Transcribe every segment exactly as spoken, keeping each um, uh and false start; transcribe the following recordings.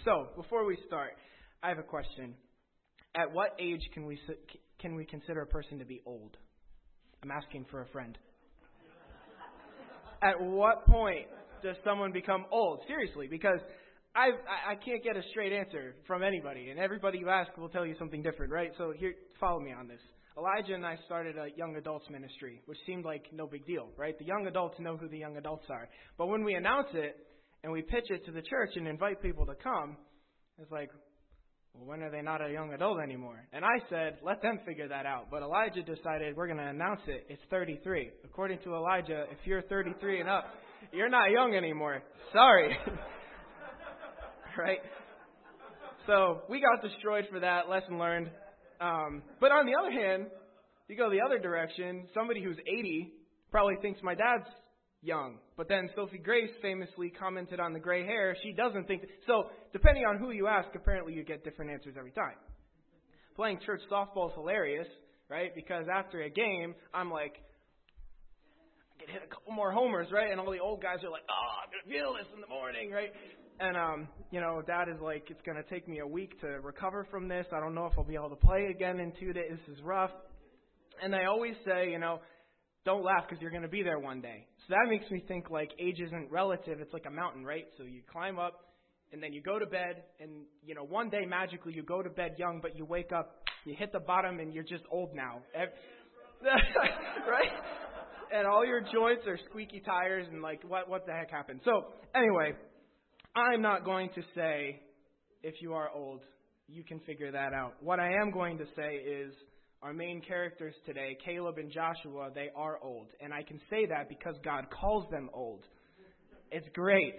So, before we start, I have a question. At what age can we can we consider a person to be old? I'm asking for a friend. At what point does someone become old? Seriously, because I I can't get a straight answer from anybody, and everybody you ask will tell you something different, right? So here, follow me on this. Elijah and I started a young adults ministry, which seemed like no big deal, right? The young adults know who the young adults are. But when we announce it and we pitch it to the church and invite people to come, it's like, well, when are they not a young adult anymore? And I said, let them figure that out. But Elijah decided we're going to announce it. It's thirty-three. According to Elijah, if you're thirty-three and up, you're not young anymore. Sorry. Right? So we got destroyed for that. Lesson learned. Um, but on the other hand, you go the other direction. Somebody who's eighty probably thinks my dad's young. But then Sophie Grace famously commented on the gray hair. She doesn't think. Th- so depending on who you ask, apparently you get different answers every time. Playing church softball is hilarious, right? Because after a game, I'm like, I can hit a couple more homers, right? And all the old guys are like, oh, I'm going to feel this in the morning, right? And, um, you know, Dad is like, it's going to take me a week to recover from this. I don't know if I'll be able to play again in two days. This is rough. And they always say, you know, don't laugh because you're going to be there one day. So that makes me think like age isn't relative. It's like a mountain, right? So you climb up and then you go to bed and, you know, one day magically you go to bed young, but you wake up, you hit the bottom and you're just old now. Right? And all your joints are squeaky tires and like, what, what the heck happened? So anyway, I'm not going to say if you are old, you can figure that out. What I am going to say is our main characters today, Caleb and Joshua, they are old. And I can say that because God calls them old. It's great.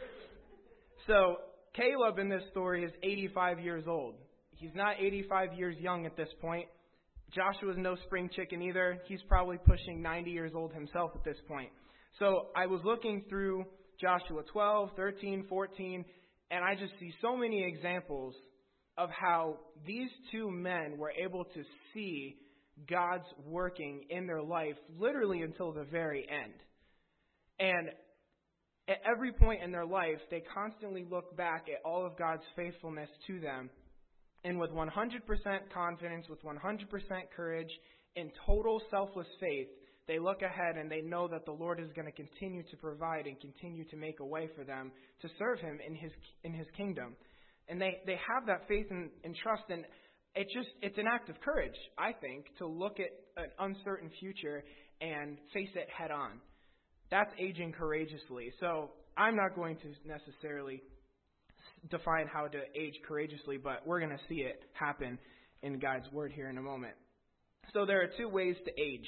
So Caleb in this story is eighty-five years old. He's not eighty-five years young at this point. Joshua's no spring chicken either. He's probably pushing ninety years old himself at this point. So I was looking through Joshua twelve, thirteen, fourteen, and I just see so many examples of how these two men were able to see God's working in their life literally until the very end. And at every point in their life, they constantly look back at all of God's faithfulness to them. And with one hundred percent confidence, with one hundred percent courage, in total selfless faith, they look ahead and they know that the Lord is going to continue to provide and continue to make a way for them to serve Him in His in His kingdom. And they, they have that faith and, and trust, and it just it's an act of courage, I think, to look at an uncertain future and face it head on. That's aging courageously. So I'm not going to necessarily define how to age courageously, but we're going to see it happen in God's Word here in a moment. So there are two ways to age.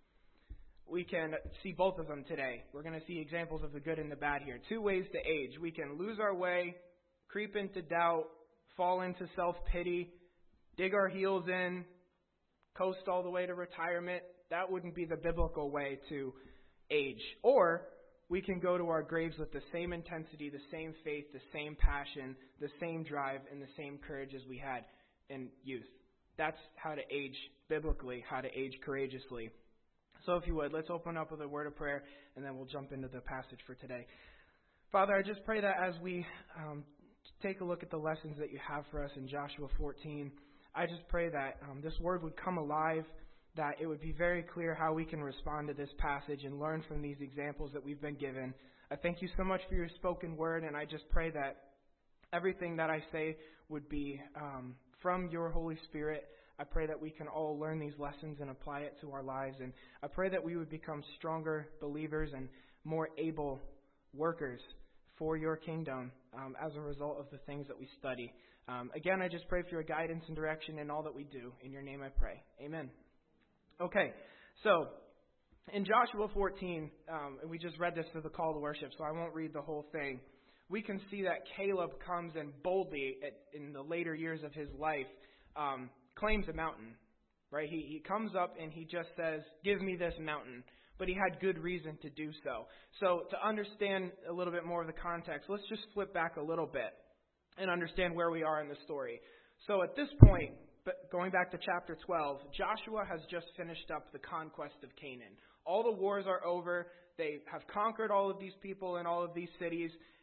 We can see both of them today. We're going to see examples of the good and the bad here. Two ways to age. We can lose our way, creep into doubt, fall into self-pity, dig our heels in, coast all the way to retirement. That wouldn't be the biblical way to age. Or we can go to our graves with the same intensity, the same faith, the same passion, the same drive, and the same courage as we had in youth. That's how to age biblically, how to age courageously. So if you would, let's open up with a word of prayer, and then we'll jump into the passage for today. Father, I just pray that as we um, take a look at the lessons that you have for us in Joshua fourteen, I just pray that um, this word would come alive, that it would be very clear how we can respond to this passage and learn from these examples that we've been given. I thank you so much for your spoken word, and I just pray that everything that I say would be um, from your Holy Spirit. I pray that we can all learn these lessons and apply it to our lives, and I pray that we would become stronger believers and more able workers for your kingdom um, as a result of the things that we study. Um, again, I just pray for your guidance and direction in all that we do. In your name I pray. Amen. Okay, so in Joshua fourteen, um, and we just read this for the call to worship, so I won't read the whole thing. We can see that Caleb comes and boldly, at, in the later years of his life, um, claims a mountain, right? He, he comes up and he just says, give me this mountain. But he had good reason to do so. So to understand a little bit more of the context, let's just flip back a little bit and understand where we are in the story. So at this point, but going back to chapter twelve, Joshua has just finished up the conquest of Canaan. All the wars are over. They have conquered all of these people and all of these cities.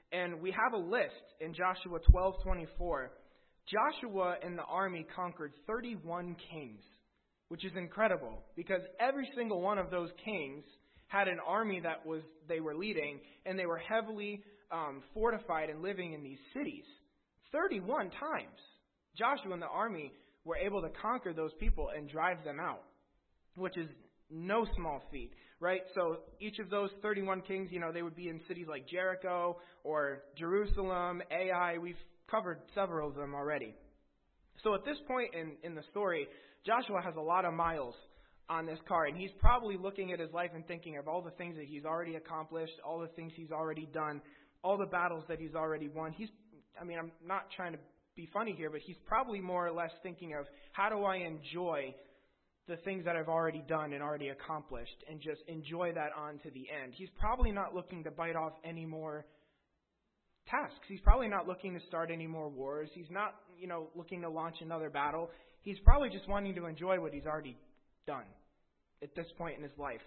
And we have a list in Joshua twelve twenty-four. Joshua and the army conquered thirty-one kings, which is incredible because every single one of those kings had an army that was they were leading, and they were heavily um, fortified and living in these cities. thirty-one times, Joshua and the army were able to conquer those people and drive them out, which is no small feat, right? So each of those thirty-one kings, you know, they would be in cities like Jericho or Jerusalem, Ai. We've covered several of them already. So at this point in, in the story, Joshua has a lot of miles on this car, and he's probably looking at his life and thinking of all the things that he's already accomplished, all the things he's already done, all the battles that he's already won. He's, I mean, I'm not trying to be funny here, but he's probably more or less thinking of how do I enjoy the things that I've already done and already accomplished and just enjoy that on to the end. He's probably not looking to bite off any more tasks. He's probably not looking to start any more wars. He's not, you know, looking to launch another battle. He's probably just wanting to enjoy what he's already done at this point in his life.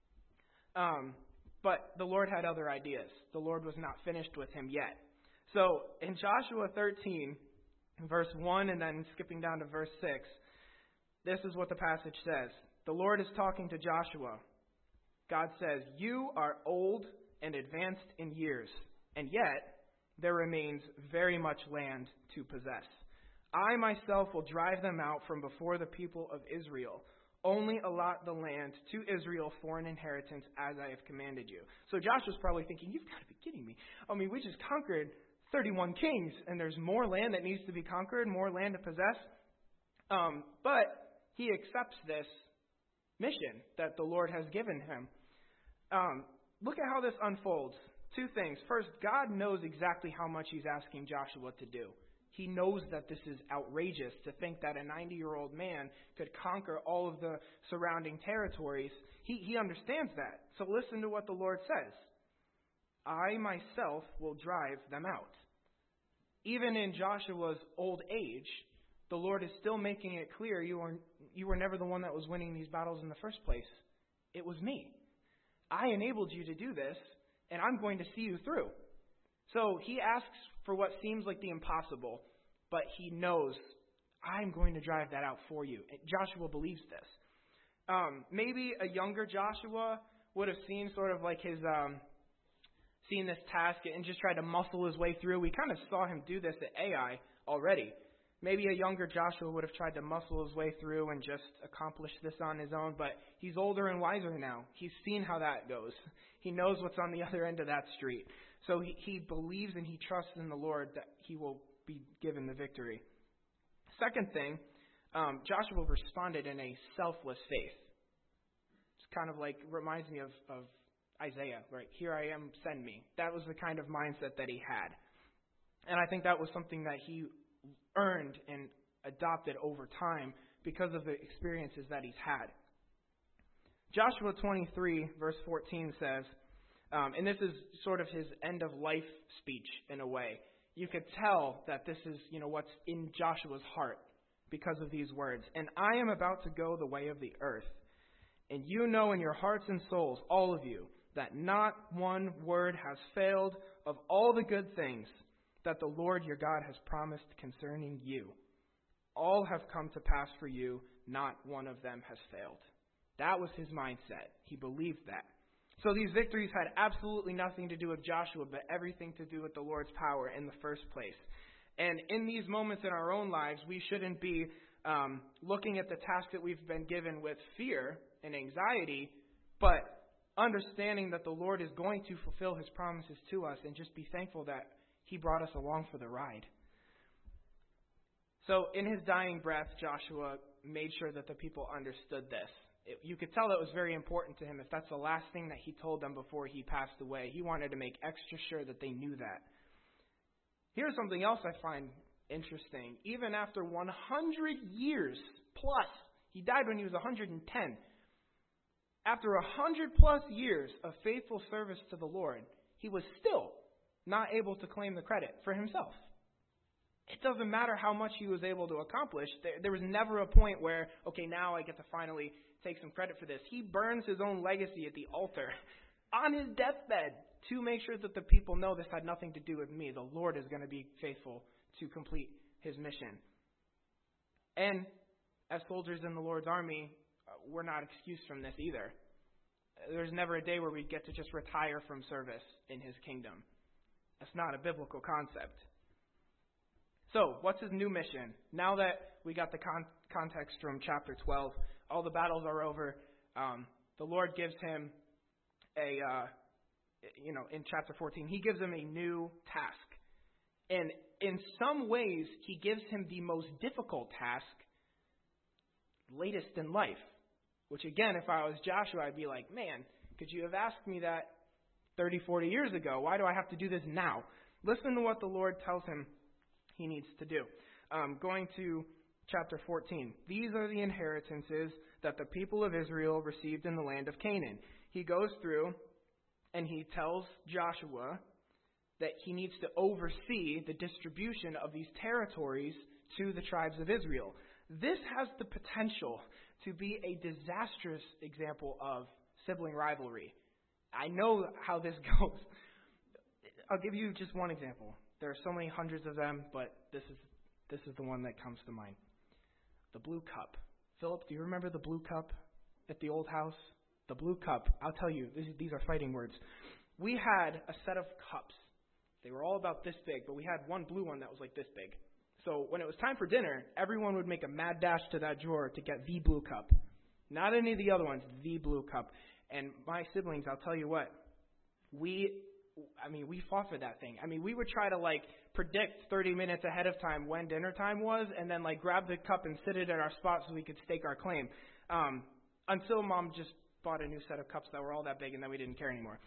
Um, but the Lord had other ideas. The Lord was not finished with him yet. So in Joshua thirteen, verse one, and then skipping down to verse six, this is what the passage says. The Lord is talking to Joshua. God says, "You are old and advanced in years, and yet there remains very much land to possess. I myself will drive them out from before the people of Israel. Only allot the land to Israel for an inheritance as I have commanded you." So Joshua's probably thinking, you've got to be kidding me. I mean, we just conquered thirty-one kings, and there's more land that needs to be conquered, more land to possess. Um, but he accepts this mission that the Lord has given him. Um, look at how this unfolds. Two things. First, God knows exactly how much he's asking Joshua to do. He knows that this is outrageous to think that a ninety-year-old man could conquer all of the surrounding territories. He, he understands that. So listen to what the Lord says. I myself will drive them out. Even in Joshua's old age, the Lord is still making it clear you are, you were never the one that was winning these battles in the first place. It was me. I enabled you to do this, and I'm going to see you through. So he asks for what seems like the impossible, but he knows, I'm going to drive that out for you. And Joshua believes this. Um, maybe a younger Joshua would have seen sort of like his, um, seen this task and just tried to muscle his way through. We kind of saw him do this at Ai already. Maybe a younger Joshua would have tried to muscle his way through and just accomplish this on his own, but he's older and wiser now. He's seen how that goes. He knows what's on the other end of that street. So he, he believes and he trusts in the Lord that he will be given the victory. Second thing, um, Joshua responded in a selfless faith. It's kind of like, reminds me of, of Isaiah, right? Here I am, send me. That was the kind of mindset that he had. And I think that was something that he earned and adopted over time because of the experiences that he's had. Joshua twenty-three, verse fourteen says, um, and this is sort of his end-of-life speech in a way. You could tell that this is, you know, what's in Joshua's heart because of these words. "And I am about to go the way of the earth. And you know in your hearts and souls, all of you, that not one word has failed of all the good things that the Lord your God has promised concerning you. All have come to pass for you, not one of them has failed." That was his mindset. He believed that. So these victories had absolutely nothing to do with Joshua, but everything to do with the Lord's power in the first place. And in these moments in our own lives, we shouldn't be um, looking at the task that we've been given with fear and anxiety, but understanding that the Lord is going to fulfill his promises to us and just be thankful that he brought us along for the ride. So in his dying breath, Joshua made sure that the people understood this. It, you could tell that was very important to him. If that's the last thing that he told them before he passed away, he wanted to make extra sure that they knew that. Here's something else I find interesting. Even after one hundred years plus, he died when he was one hundred ten. After one hundred plus years of faithful service to the Lord, he was still not able to claim the credit for himself. It doesn't matter how much he was able to accomplish. There, there was never a point where, okay, now I get to finally take some credit for this. He burns his own legacy at the altar on his deathbed to make sure that the people know this had nothing to do with me. The Lord is going to be faithful to complete his mission. And as soldiers in the Lord's army, we're not excused from this either. There's never a day where we get to just retire from service in his kingdom. That's not a biblical concept. So, what's his new mission? Now that we got the con- context from chapter twelve, all the battles are over, um, the Lord gives him a, uh, you know, in chapter fourteen, he gives him a new task. And in some ways, he gives him the most difficult task, latest in life. Which again, if I was Joshua, I'd be like, man, could you have asked me that thirty, forty years ago? Why do I have to do this now? Listen to what the Lord tells him he needs to do. Um, going to chapter fourteen. These are the inheritances that the people of Israel received in the land of Canaan. He goes through and he tells Joshua that he needs to oversee the distribution of these territories to the tribes of Israel. This has the potential to be a disastrous example of sibling rivalry. I know how this goes. I'll give you just one example. There are so many hundreds of them, but this is this is the one that comes to mind. The blue cup. Philip, do you remember the blue cup at the old house? The blue cup. I'll tell you, these, these are fighting words. We had a set of cups. They were all about this big, but we had one blue one that was like this big. So when it was time for dinner, everyone would make a mad dash to that drawer to get the blue cup. Not any of the other ones, the blue cup. And my siblings, I'll tell you what, we, I mean, we fought for that thing. I mean, we would try to like predict thirty minutes ahead of time when dinner time was and then like grab the cup and sit it at our spot so we could stake our claim. Um, until Mom just bought a new set of cups that were all that big and then we didn't care anymore.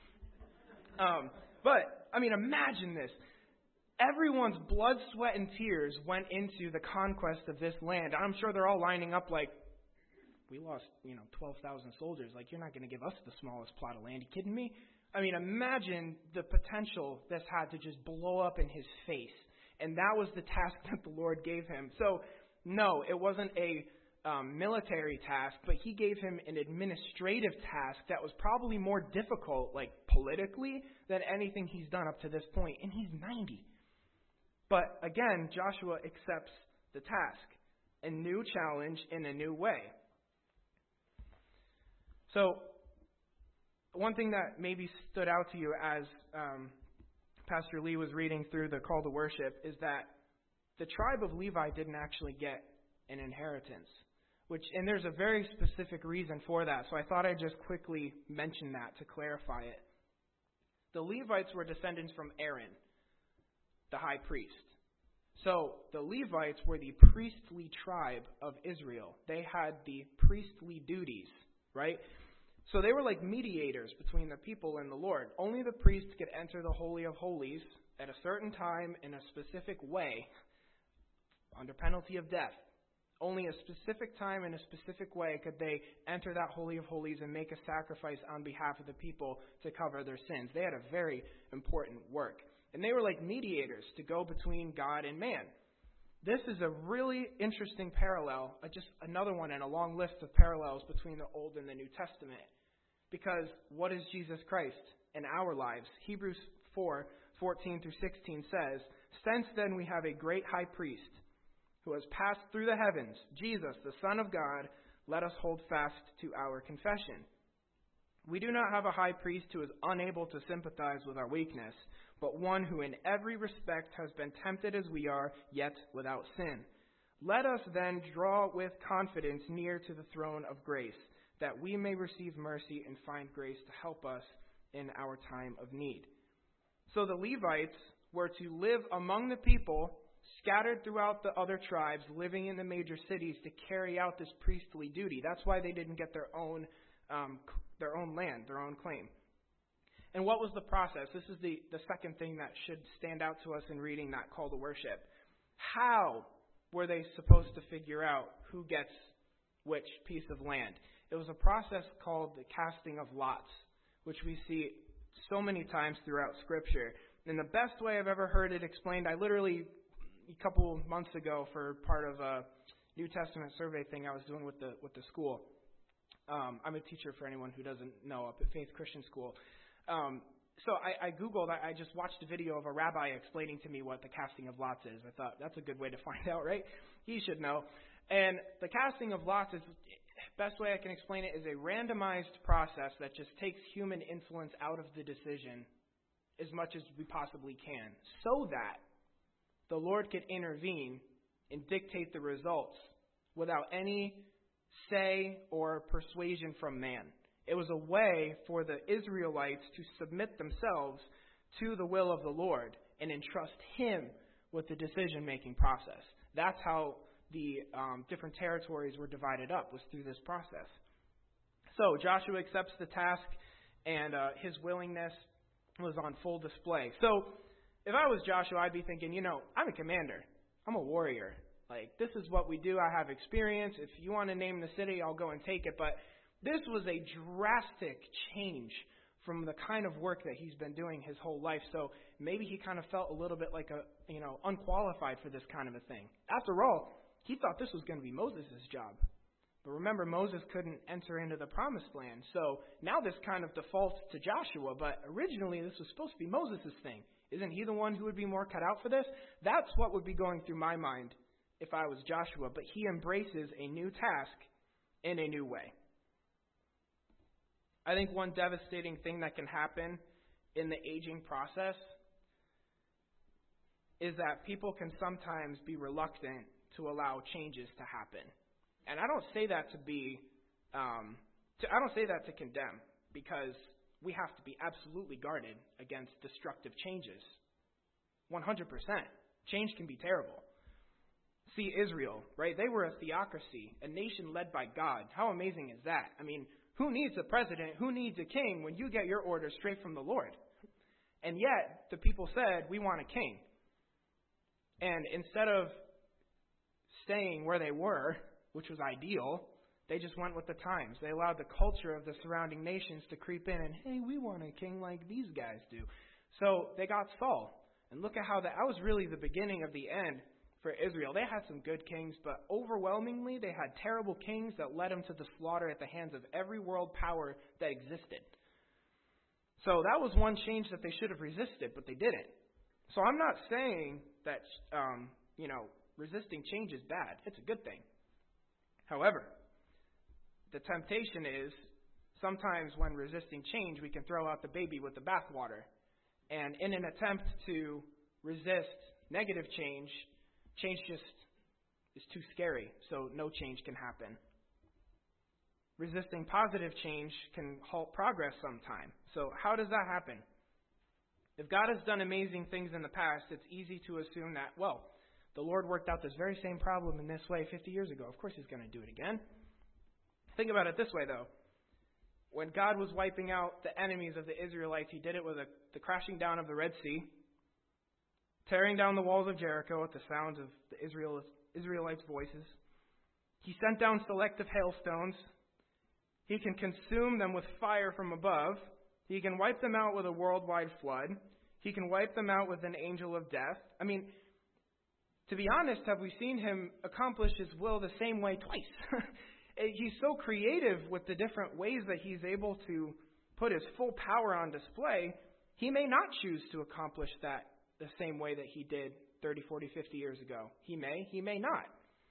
Um, but, I mean, imagine this. Everyone's blood, sweat, and tears went into the conquest of this land. I'm sure they're all lining up like, we lost, you know, twelve thousand soldiers. Like, you're not going to give us the smallest plot of land. You kidding me? I mean, imagine the potential this had to just blow up in his face. And that was the task that the Lord gave him. So, no, it wasn't a um, military task, but he gave him an administrative task that was probably more difficult, like politically, than anything he's done up to this point. And he's ninety. But again, Joshua accepts the task, a new challenge in a new way. So, one thing that maybe stood out to you as um, Pastor Lee was reading through the call to worship is that the tribe of Levi didn't actually get an inheritance. Which, and there's a very specific reason for that, so I thought I'd just quickly mention that to clarify it. The Levites were descendants from Aaron, the high priest. So the Levites were the priestly tribe of Israel. They had the priestly duties, right? So they were like mediators between the people and the Lord. Only the priest could enter the Holy of Holies at a certain time in a specific way under penalty of death. Only a specific time in a specific way could they enter that Holy of Holies and make a sacrifice on behalf of the people to cover their sins. They had a very important work. And they were like mediators to go between God and man. This is a really interesting parallel, uh, just another one in a long list of parallels between the Old and the New Testament. Because what is Jesus Christ in our lives? Hebrews four, fourteen through sixteen says, "Since then we have a great high priest who has passed through the heavens, Jesus, the Son of God, let us hold fast to our confession. We do not have a high priest who is unable to sympathize with our weakness, but one who in every respect has been tempted as we are, yet without sin. Let us then draw with confidence near to the throne of grace, that we may receive mercy and find grace to help us in our time of need." So the Levites were to live among the people scattered throughout the other tribes, living in the major cities to carry out this priestly duty. That's why they didn't get their own um, their own land, their own claim. And what was the process? This is the, the second thing that should stand out to us in reading that call to worship. How were they supposed to figure out who gets which piece of land? It was a process called the casting of lots, which we see so many times throughout Scripture. And the best way I've ever heard it explained, I literally, a couple months ago, for part of a New Testament survey thing I was doing with the with the school. Um, I'm a teacher for anyone who doesn't know up at Faith Christian School. Um, so I, I Googled, I, I just watched a video of a rabbi explaining to me what the casting of lots is. I thought, that's a good way to find out, right? He should know. And the casting of lots is, best way I can explain it, is a randomized process that just takes human influence out of the decision as much as we possibly can, so that the Lord could intervene and dictate the results without any say or persuasion from man. It was a way for the Israelites to submit themselves to the will of the Lord and entrust Him with the decision-making process. That's how the um, different territories were divided up, was through this process. So Joshua accepts the task, and uh, his willingness was on full display. So if I was Joshua, I'd be thinking, you know, I'm a commander. I'm a warrior. Like, this is what we do. I have experience. If you want to name the city, I'll go and take it. But this was a drastic change from the kind of work that he's been doing his whole life. So maybe he kind of felt a little bit like a, you know, unqualified for this kind of a thing. After all, he thought this was going to be Moses' job. But remember, Moses couldn't enter into the promised land. So now this kind of defaults to Joshua. But originally, this was supposed to be Moses' thing. Isn't he the one who would be more cut out for this? That's what would be going through my mind if I was Joshua. But he embraces a new task in a new way. I think one devastating thing that can happen in the aging process is that people can sometimes be reluctant to allow changes to happen. And I don't say that to be, um, to, I don't say that to condemn, because we have to be absolutely guarded against destructive changes. one hundred percent. Change can be terrible. See Israel, right? They were a theocracy, a nation led by God. How amazing is that? I mean, who needs a president? Who needs a king when you get your orders straight from the Lord? And yet, the people said, we want a king. And instead of staying where they were, which was ideal, they just went with the times. They allowed the culture of the surrounding nations to creep in and, hey, we want a king like these guys do. So they got Saul. And look at how that, that was really the beginning of the end for Israel. They had some good kings, but overwhelmingly they had terrible kings that led them to the slaughter at the hands of every world power that existed. So that was one change that they should have resisted, but they didn't. So I'm not saying that, um, you know, resisting change is bad. It's a good thing. However, the temptation is sometimes when resisting change, we can throw out the baby with the bathwater. And in an attempt to resist negative change, change just is too scary, so no change can happen. Resisting positive change can halt progress sometime. So how does that happen? If God has done amazing things in the past, it's easy to assume that, well, the Lord worked out this very same problem in this way fifty years ago. Of course He's going to do it again. Think about it this way, though. When God was wiping out the enemies of the Israelites, He did it with a, the crashing down of the Red Sea, tearing down the walls of Jericho at the sounds of the Israel, Israelites' voices. He sent down selective hailstones. He can consume them with fire from above. He can wipe them out with a worldwide flood. He can wipe them out with an angel of death. I mean, to be honest, have we seen Him accomplish His will the same way twice? He's so creative with the different ways that He's able to put His full power on display. He may not choose to accomplish that the same way that He did thirty, forty, fifty years ago. He may, He may not.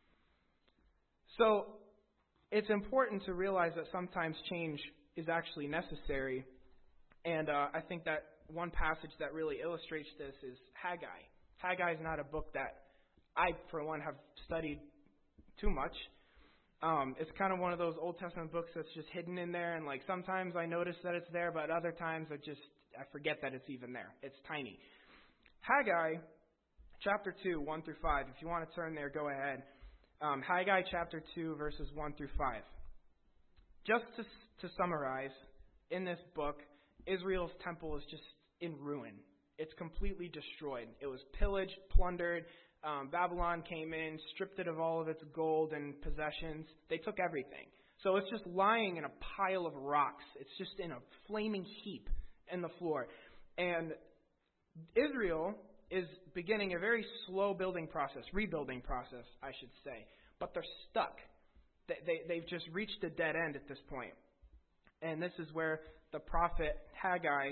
So it's important to realize that sometimes change is actually necessary. And uh, I think that one passage that really illustrates this is Haggai. Haggai is not a book that I, for one, have studied too much. Um, it's kind of one of those Old Testament books that's just hidden in there, and like sometimes I notice that it's there, but other times I just I forget that it's even there. It's tiny. Haggai, chapter two, one through five. If you want to turn there, go ahead. Um, Haggai chapter two, verses one through five. Just to to summarize, in this book, Israel's temple is just in ruin. It's completely destroyed. It was pillaged, plundered. Um, Babylon came in, stripped it of all of its gold and possessions. They took everything. So it's just lying in a pile of rocks. It's just in a flaming heap in the floor. And Israel is beginning a very slow building process, rebuilding process, I should say. But they're stuck. They, they, they've just reached a dead end at this point. And this is where the prophet Haggai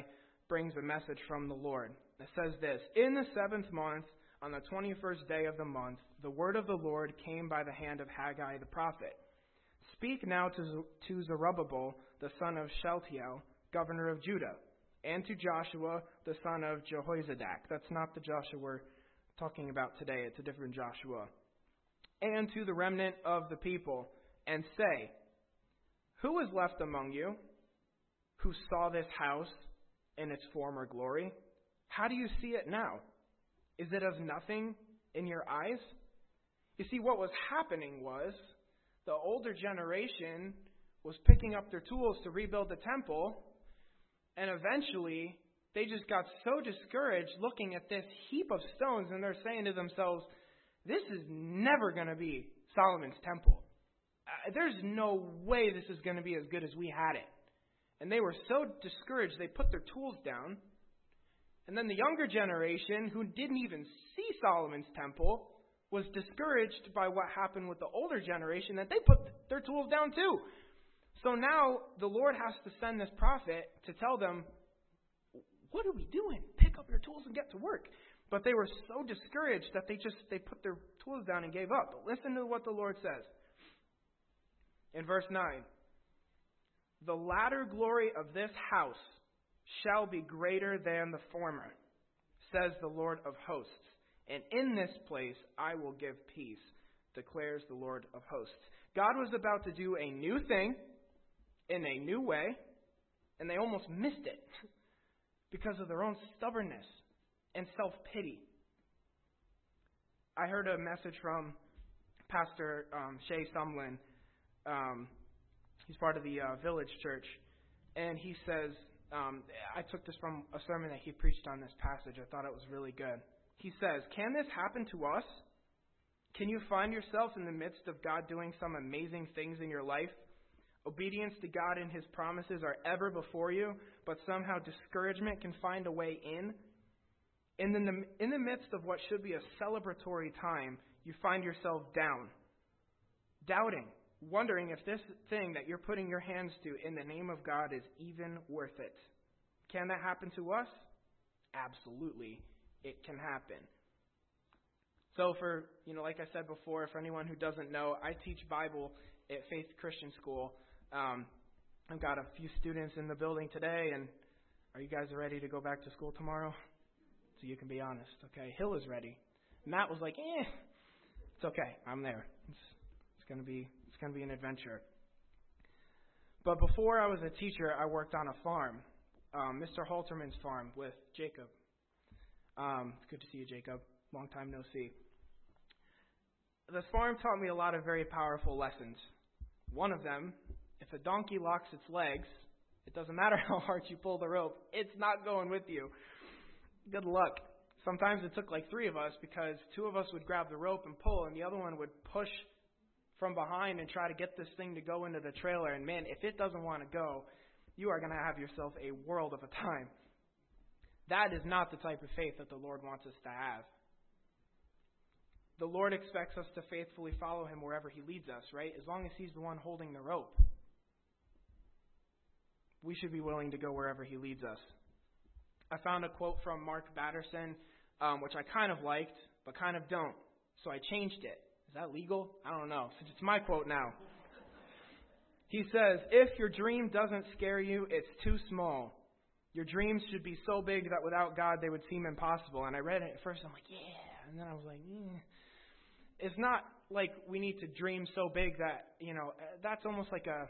brings a message from the Lord. It says this, "In the seventh month, on the twenty-first day of the month, the word of the Lord came by the hand of Haggai the prophet. Speak now to, to Zerubbabel, the son of Shealtiel, governor of Judah, and to Joshua, the son of Jehozadak." That's not the Joshua we're talking about today. It's a different Joshua. "And to the remnant of the people, and say, who is left among you who saw this house in its former glory? How do you see it now? Is it of nothing in your eyes?" You see, what was happening was the older generation was picking up their tools to rebuild the temple, and eventually they just got so discouraged looking at this heap of stones, and they're saying to themselves, this is never going to be Solomon's temple. Uh, there's no way this is going to be as good as we had it. And they were so discouraged, they put their tools down. And then the younger generation, who didn't even see Solomon's temple, was discouraged by what happened with the older generation, that they put their tools down too. So now the Lord has to send this prophet to tell them, what are we doing? Pick up your tools and get to work. But they were so discouraged that they just they put their tools down and gave up. But listen to what the Lord says. In verse nine, "The latter glory of this house shall be greater than the former, says the Lord of hosts. And in this place I will give peace, declares the Lord of hosts." God was about to do a new thing in a new way, and they almost missed it because of their own stubbornness and self-pity. I heard a message from Pastor um, Shay Sumlin. Um, he's part of the uh, Village Church, and he says, um, I took this from a sermon that he preached on this passage. I thought it was really good. He says, "Can this happen to us? Can you find yourself in the midst of God doing some amazing things in your life? Obedience to God and His promises are ever before you, but somehow discouragement can find a way in. And in the, in the midst of what should be a celebratory time, you find yourself down, doubting, wondering if this thing that you're putting your hands to in the name of God is even worth it. Can that happen to us? Absolutely, it can happen." So for, you know, like I said before, for anyone who doesn't know, I teach Bible at Faith Christian School. Um, I've got a few students in the building today, and are you guys ready to go back to school tomorrow? So you can be honest, okay? Hill is ready. Matt was like, eh, it's okay. I'm there. It's, it's gonna be it's gonna be an adventure. But before I was a teacher, I worked on a farm, um, Mister Halterman's farm with Jacob. Um, it's good to see you, Jacob. Long time no see. This farm taught me a lot of very powerful lessons. One of them, if a donkey locks its legs, it doesn't matter how hard you pull the rope, it's not going with you. Good luck. Sometimes it took like three of us because two of us would grab the rope and pull, and the other one would push from behind and try to get this thing to go into the trailer. And man, if it doesn't want to go, you are going to have yourself a world of a time. That is not the type of faith that the Lord wants us to have. The Lord expects us to faithfully follow Him wherever He leads us, right? As long as He's the one holding the rope. We should be willing to go wherever He leads us. I found a quote from Mark Batterson, um, which I kind of liked, but kind of don't. So I changed it. Is that legal? I don't know. It's my quote now. He says, "If your dream doesn't scare you, it's too small. Your dreams should be so big that without God they would seem impossible." And I read it at first, I'm like, yeah. And then I was like, yeah. It's not like we need to dream so big that, you know, that's almost like a,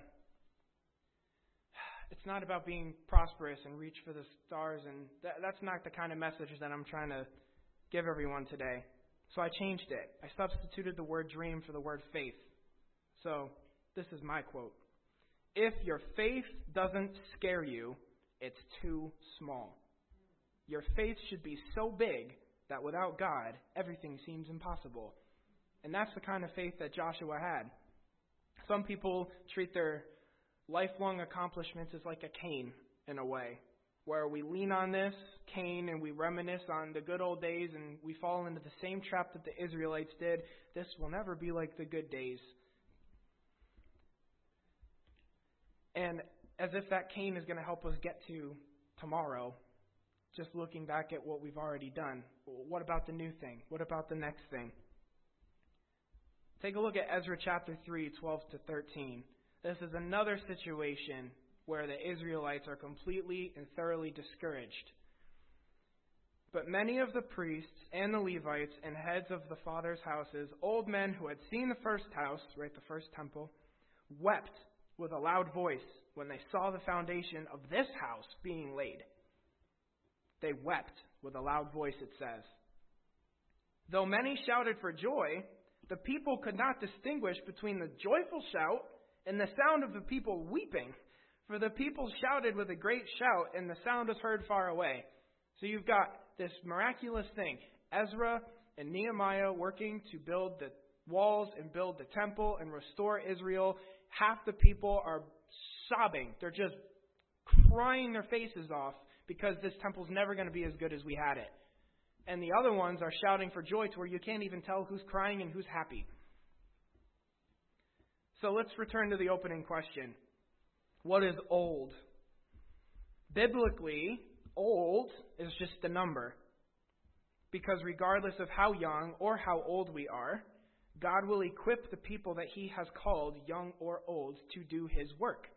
it's not about being prosperous and reach for the stars. And that, that's not the kind of message that I'm trying to give everyone today. So I changed it. I substituted the word dream for the word faith. So this is my quote. "If your faith doesn't scare you, it's too small. Your faith should be so big that without God, everything seems impossible." And that's the kind of faith that Joshua had. Some people treat their lifelong accomplishments as like a cane in a way, where we lean on this cane and we reminisce on the good old days, and we fall into the same trap that the Israelites did. This will never be like the good days. And as if that cane is going to help us get to tomorrow, just looking back at what we've already done. What about the new thing? What about the next thing? Take a look at Ezra chapter three, twelve to thirteen. This is another situation where the Israelites are completely and thoroughly discouraged. But many of the priests and the Levites and heads of the fathers' houses, old men who had seen the first house, right, the first temple, wept with a loud voice when they saw the foundation of this house being laid. They wept with a loud voice, it says. Though many shouted for joy, the people could not distinguish between the joyful shout and the sound of the people weeping. For the people shouted with a great shout, and the sound was heard far away. So you've got this miraculous thing. Ezra and Nehemiah working to build the walls and build the temple and restore Israel. Half the people are sobbing. They're just crying their faces off because this temple's never going to be as good as we had it. And the other ones are shouting for joy to where you can't even tell who's crying and who's happy. So let's return to the opening question. What is old? Biblically, old is just a number. Because regardless of how young or how old we are, God will equip the people that He has called, young or old, to do His work.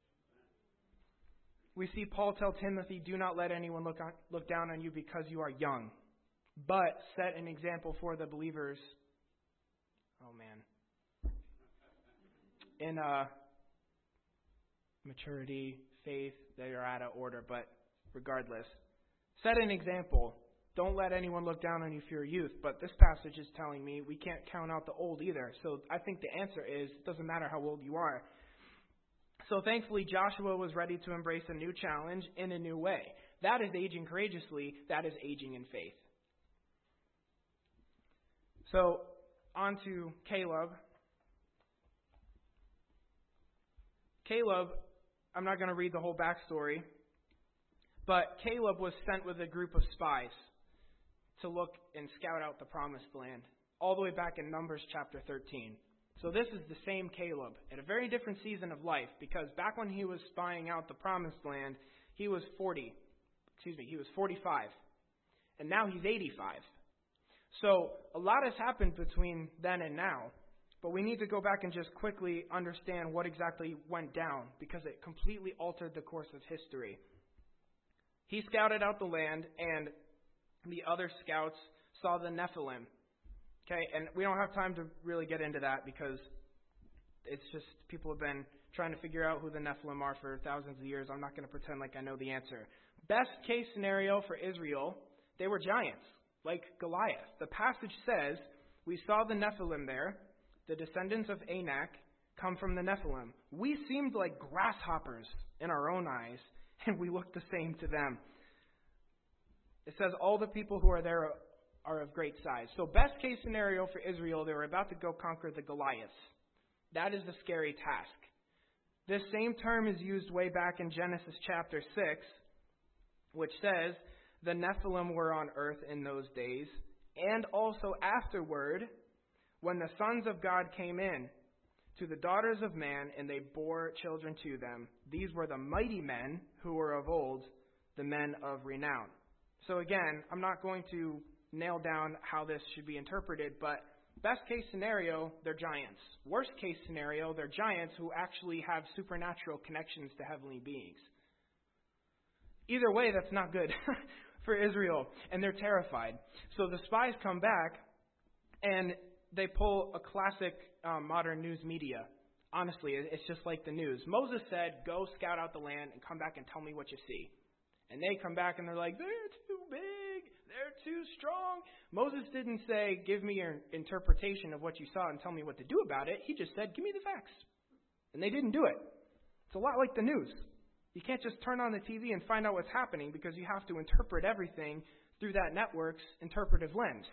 We see Paul tell Timothy, do not let anyone look on, look down on you because you are young, but set an example for the believers. Oh, man. In uh, maturity, faith, they are out of order, but regardless, set an example. Don't let anyone look down on you for your youth. But this passage is telling me we can't count out the old either. So I think the answer is it doesn't matter how old you are. So thankfully, Joshua was ready to embrace a new challenge in a new way. That is aging courageously. That is aging in faith. So on to Caleb. Caleb, I'm not going to read the whole backstory, but Caleb was sent with a group of spies to look and scout out the promised land, all the way back in Numbers chapter thirteen. So this is the same Caleb at a very different season of life, because back when he was spying out the promised land, he was forty. Excuse me, he was forty-five. And now he's eighty-five. So a lot has happened between then and now, but we need to go back and just quickly understand what exactly went down, because it completely altered the course of history. He scouted out the land, and the other scouts saw the Nephilim. Okay, and we don't have time to really get into that because it's just people have been trying to figure out who the Nephilim are for thousands of years. I'm not going to pretend like I know the answer. Best case scenario for Israel, they were giants, like Goliath. The passage says, we saw the Nephilim there, the descendants of Anak come from the Nephilim. We seemed like grasshoppers in our own eyes, and we looked the same to them. It says all the people who are there are of great size. So best case scenario for Israel, they were about to go conquer the Goliaths. That is a scary task. This same term is used way back in Genesis chapter six, which says the Nephilim were on earth in those days, and also afterward, when the sons of God came in to the daughters of man, and they bore children to them. These were the mighty men who were of old, the men of renown. So again, I'm not going to nail down how this should be interpreted, but best case scenario, they're giants. Worst case scenario, they're giants who actually have supernatural connections to heavenly beings. Either way, that's not good for Israel, and they're terrified. So the spies come back, and they pull a classic um, modern news media. Honestly, it's just like the news. Moses said, go scout out the land and come back and tell me what you see. And they come back and they're like, they're too big, they're too strong. Moses didn't say, give me your interpretation of what you saw and tell me what to do about it. He just said, give me the facts. And they didn't do it. It's a lot like the news. You can't just turn on the T V and find out what's happening, because you have to interpret everything through that network's interpretive lens.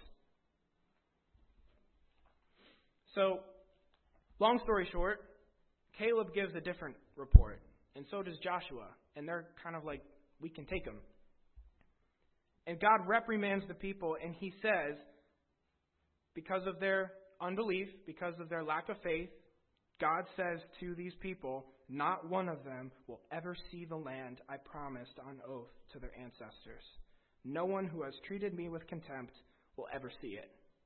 So, long story short, Caleb gives a different report, and so does Joshua. And they're kind of like, we can take them. And God reprimands the people, and He says, because of their unbelief, because of their lack of faith, God says to these people, not one of them will ever see the land I promised on oath to their ancestors. No one who has treated me with contempt will ever see it.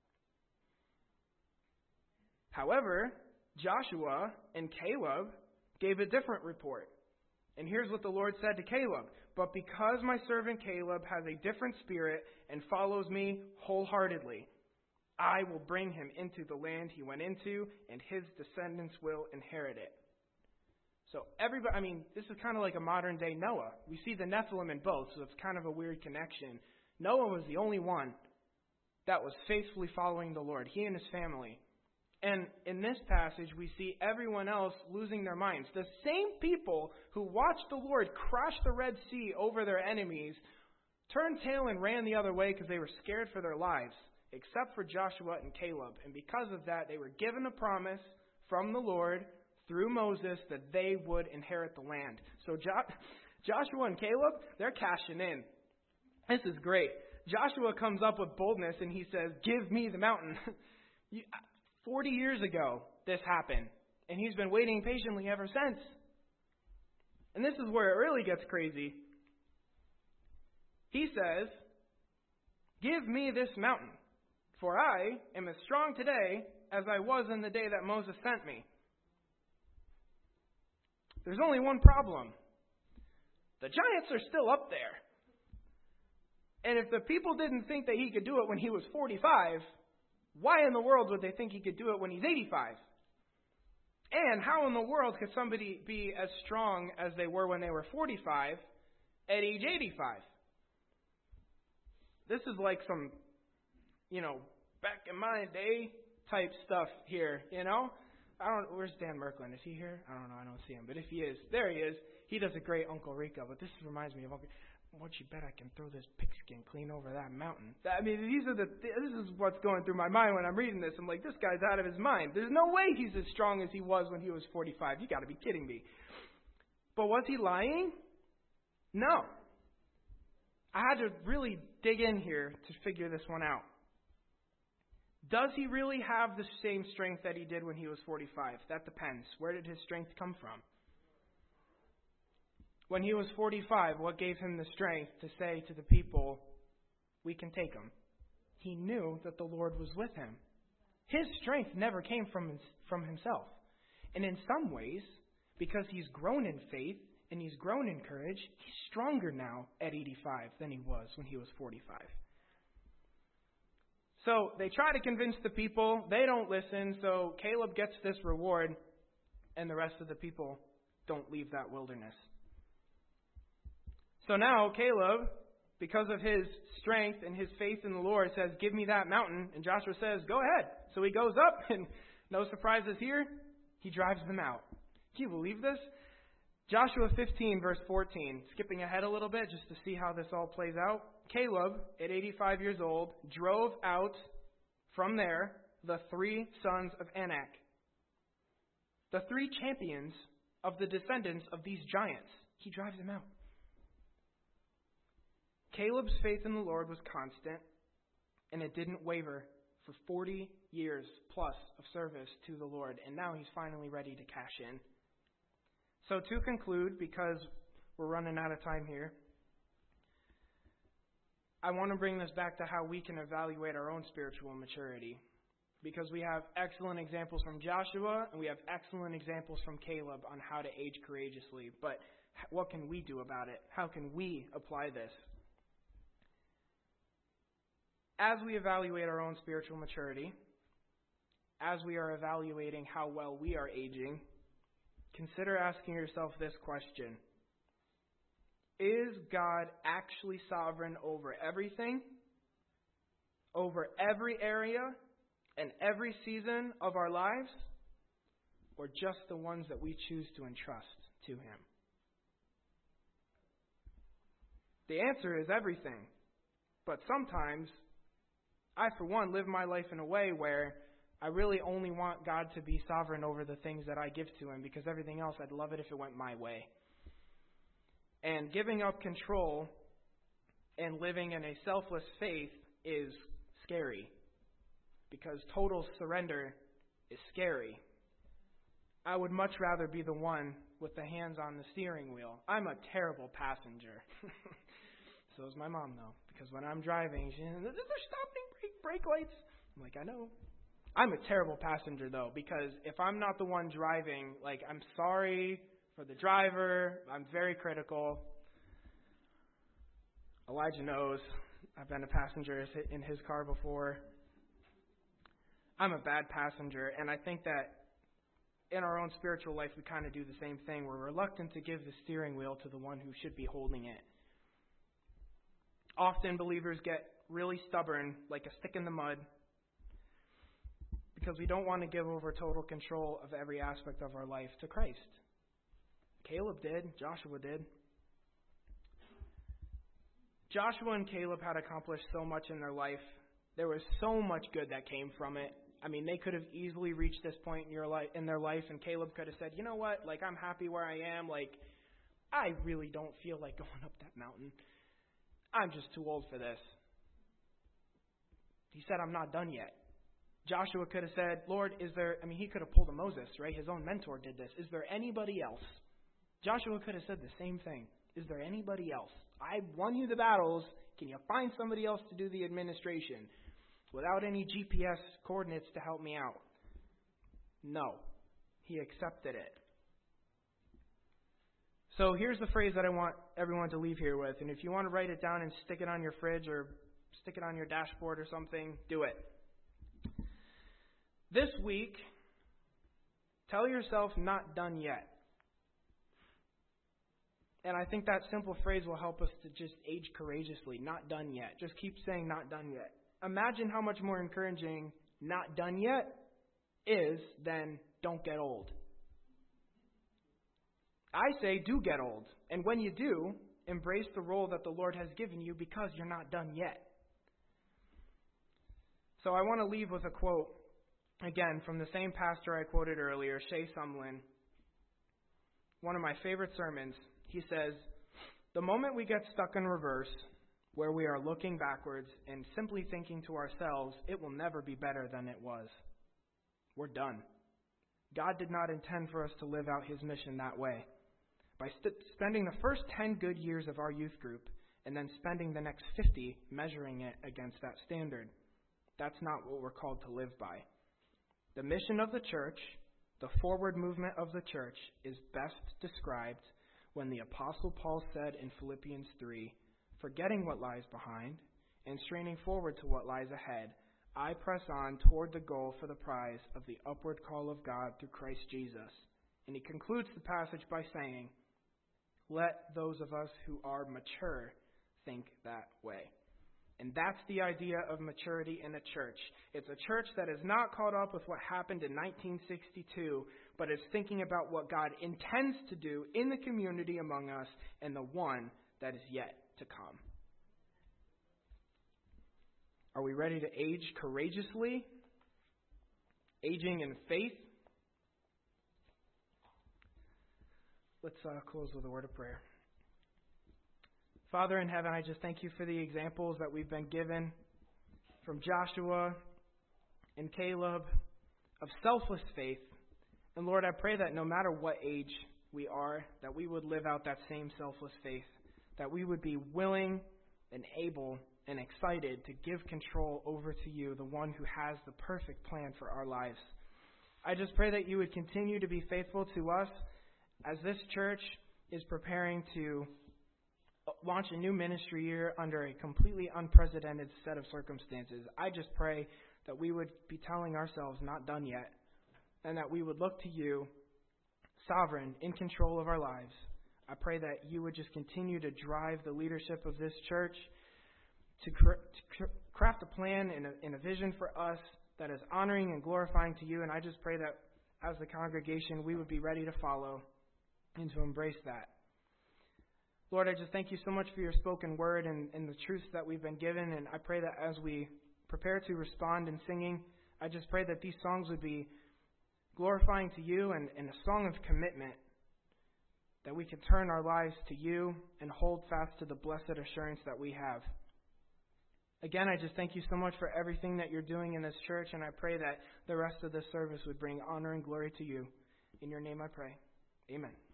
However, Joshua and Caleb gave a different report. And here's what the Lord said to Caleb. But because my servant Caleb has a different spirit and follows me wholeheartedly, I will bring him into the land he went into, and his descendants will inherit it. So everybody, I mean, this is kind of like a modern day Noah. We see the Nephilim in both, so it's kind of a weird connection. Noah was the only one that was faithfully following the Lord, he and his family. And in this passage, we see everyone else losing their minds. The same people who watched the Lord crush the Red Sea over their enemies turned tail and ran the other way because they were scared for their lives, except for Joshua and Caleb. And because of that, they were given a promise from the Lord through Moses that they would inherit the land. So jo- Joshua and Caleb, they're cashing in. This is great. Joshua comes up with boldness and he says, "Give me the mountain." you, Forty years ago, this happened, and he's been waiting patiently ever since. And this is where it really gets crazy. He says, "Give me this mountain, for I am as strong today as I was in the day that Moses sent me." There's only one problem. The giants are still up there. And if the people didn't think that he could do it when he was forty-five, why in the world would they think he could do it when he's eighty-five? And how in the world could somebody be as strong as they were when they were forty-five at age eighty-five? This is like some, you know, back in my day type stuff here, you know? I don't, where's Dan Merklin? Is he here? I don't know. I don't see him. But if he is, there he is. He does a great Uncle Rico. But this reminds me of Uncle Once you bet I can throw this pigskin clean over that mountain. I mean, these are the. This is what's going through my mind when I'm reading this. I'm like, this guy's out of his mind. There's no way he's as strong as he was when he was forty-five. You got to be kidding me. But was he lying? No. I had to really dig in here to figure this one out. Does he really have the same strength that he did when he was forty-five? That depends. Where did his strength come from? When he was forty-five, what gave him the strength to say to the people, "We can take him"? He knew that the Lord was with him. His strength never came from his, from himself. And in some ways, because he's grown in faith and he's grown in courage, he's stronger now at eighty-five than he was when he was forty-five. So they try to convince the people. They don't listen. So Caleb gets this reward, and the rest of the people don't leave that wilderness. So now Caleb, because of his strength and his faith in the Lord, says, "Give me that mountain." And Joshua says, "Go ahead." So he goes up, and no surprises here. He drives them out. Can you believe this? Joshua fifteen, verse fourteen. Skipping ahead a little bit just to see how this all plays out. Caleb, at eighty-five years old, drove out from there the three sons of Anak, the three champions of the descendants of these giants. He drives them out. Caleb's faith in the Lord was constant, and it didn't waver for forty years plus of service to the Lord, and now he's finally ready to cash in. So to conclude, because we're running out of time here, I want to bring this back to how we can evaluate our own spiritual maturity, because we have excellent examples from Joshua, and we have excellent examples from Caleb on how to age courageously. But what can we do about it? How can we apply this? As we evaluate our own spiritual maturity, as we are evaluating how well we are aging, consider asking yourself this question. Is God actually sovereign over everything, over every area and every season of our lives, or just the ones that we choose to entrust to Him? The answer is everything. But sometimes, I, for one, live my life in a way where I really only want God to be sovereign over the things that I give to Him, because everything else, I'd love it if it went my way. And giving up control and living in a selfless faith is scary, because total surrender is scary. I would much rather be the one with the hands on the steering wheel. I'm a terrible passenger. So is my mom, though. Because when I'm driving, she's like, they're stopping brake, brake lights. I'm like, I know. I'm a terrible passenger, though, because if I'm not the one driving, like, I'm sorry for the driver. I'm very critical. Elijah knows. I've been a passenger in his car before. I'm a bad passenger, and I think that in our own spiritual life, we kind of do the same thing. We're reluctant to give the steering wheel to the one who should be holding it. Often believers get really stubborn, like a stick in the mud, because we don't want to give over total control of every aspect of our life to Christ. Caleb did. Joshua did. Joshua and Caleb had accomplished so much in their life. There was so much good that came from it. I mean, they could have easily reached this point in your life, in their life, and Caleb could have said, you know what, like, I'm happy where I am. Like, I really don't feel like going up that mountain. I'm just too old for this. He said, I'm not done yet. Joshua could have said, Lord, is there, I mean, he could have pulled a Moses, right? His own mentor did this. Is there anybody else? Joshua could have said the same thing. Is there anybody else? I won you the battles. Can you find somebody else to do the administration without any G P S coordinates to help me out? No. He accepted it. So here's the phrase that I want everyone to leave here with. And if you want to write it down and stick it on your fridge or stick it on your dashboard or something, do it. This week, tell yourself, not done yet. And I think that simple phrase will help us to just age courageously. Not done yet. Just keep saying not done yet. Imagine how much more encouraging not done yet is than don't get old. I say do get old. And when you do, embrace the role that the Lord has given you because you're not done yet. So I want to leave with a quote, again, from the same pastor I quoted earlier, Shea Sumlin. One of my favorite sermons. He says, the moment we get stuck in reverse, where we are looking backwards and simply thinking to ourselves, it will never be better than it was, we're done. God did not intend for us to live out his mission that way. By st- spending the first ten good years of our youth group and then spending the next fifty measuring it against that standard, that's not what we're called to live by. The mission of the church, the forward movement of the church, is best described when the Apostle Paul said in Philippians three, forgetting what lies behind and straining forward to what lies ahead, I press on toward the goal for the prize of the upward call of God through Christ Jesus. And he concludes the passage by saying, let those of us who are mature think that way. And that's the idea of maturity in a church. It's a church that is not caught up with what happened in nineteen sixty-two, but is thinking about what God intends to do in the community among us and the one that is yet to come. Are we ready to age courageously? Aging in faith? Let's uh, close with a word of prayer. Father in heaven, I just thank you for the examples that we've been given from Joshua and Caleb of selfless faith. And Lord, I pray that no matter what age we are, that we would live out that same selfless faith, that we would be willing and able and excited to give control over to you, the one who has the perfect plan for our lives. I just pray that you would continue to be faithful to us as this church is preparing to launch a new ministry year under a completely unprecedented set of circumstances. I just pray that we would be telling ourselves not done yet, and that we would look to you, sovereign, in control of our lives. I pray that you would just continue to drive the leadership of this church to, cr- to cr- craft a plan and a, and a vision for us that is honoring and glorifying to you. And I just pray that as the congregation, we would be ready to follow and to embrace that. Lord, I just thank you so much for your spoken word and, and the truths that we've been given. And I pray that as we prepare to respond in singing, I just pray that these songs would be glorifying to you and, and a song of commitment, that we can turn our lives to you and hold fast to the blessed assurance that we have. Again, I just thank you so much for everything that you're doing in this church, and I pray that the rest of this service would bring honor and glory to you. In your name I pray. Amen.